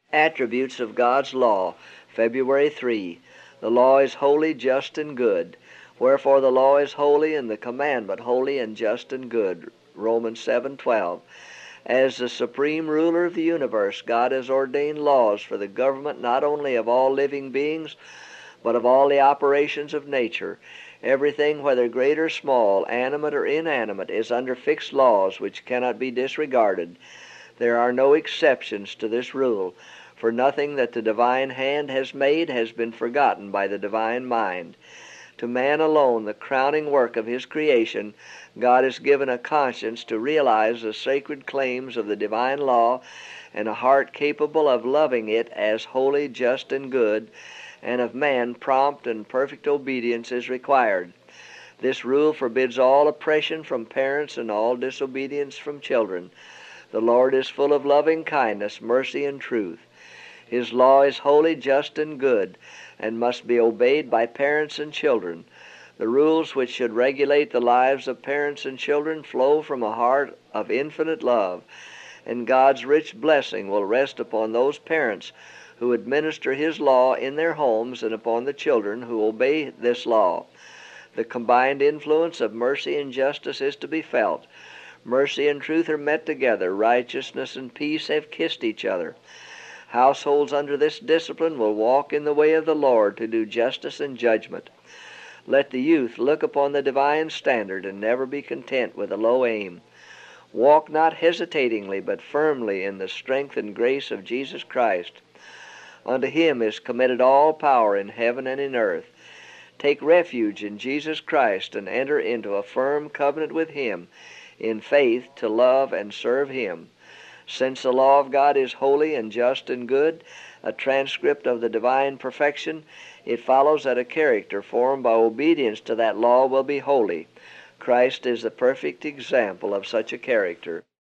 Attributes of God's law, February 3. The law is holy, just, and good. Wherefore the law is holy, and the commandment holy and just and good. Romans 7:12. As the supreme ruler of the universe, God has ordained laws for the government not only of all living beings, but of all the operations of nature. Everything, whether great or small, animate or inanimate, is under fixed laws which cannot be disregarded. There are no exceptions to this rule, for nothing that the divine hand has made has been forgotten by the divine mind. To man alone, the crowning work of his creation, God has given a conscience to realize the sacred claims of the divine law, and a heart capable of loving it as holy, just, and good, and of man prompt and perfect obedience is required. This rule forbids all oppression from parents and all disobedience from children. The Lord is full of loving kindness, mercy, and truth. His law is holy, just, and good, and must be obeyed by parents and children. The rules which should regulate the lives of parents and children flow from a heart of infinite love, and God's rich blessing will rest upon those parents who administer His law in their homes and upon the children who obey this law. The combined influence of mercy and justice is to be felt. Mercy and truth are met together. Righteousness and peace have kissed each other. Households under this discipline will walk in the way of the Lord to do justice and judgment. Let the youth look upon the divine standard and never be content with a low aim. Walk not hesitatingly, but firmly in the strength and grace of Jesus Christ. Unto Him is committed all power in heaven and in earth. Take refuge in Jesus Christ and enter into a firm covenant with Him in faith to love and serve Him. Since the law of God is holy and just and good, a transcript of the divine perfection, it follows that a character formed by obedience to that law will be holy. Christ is the perfect example of such a character.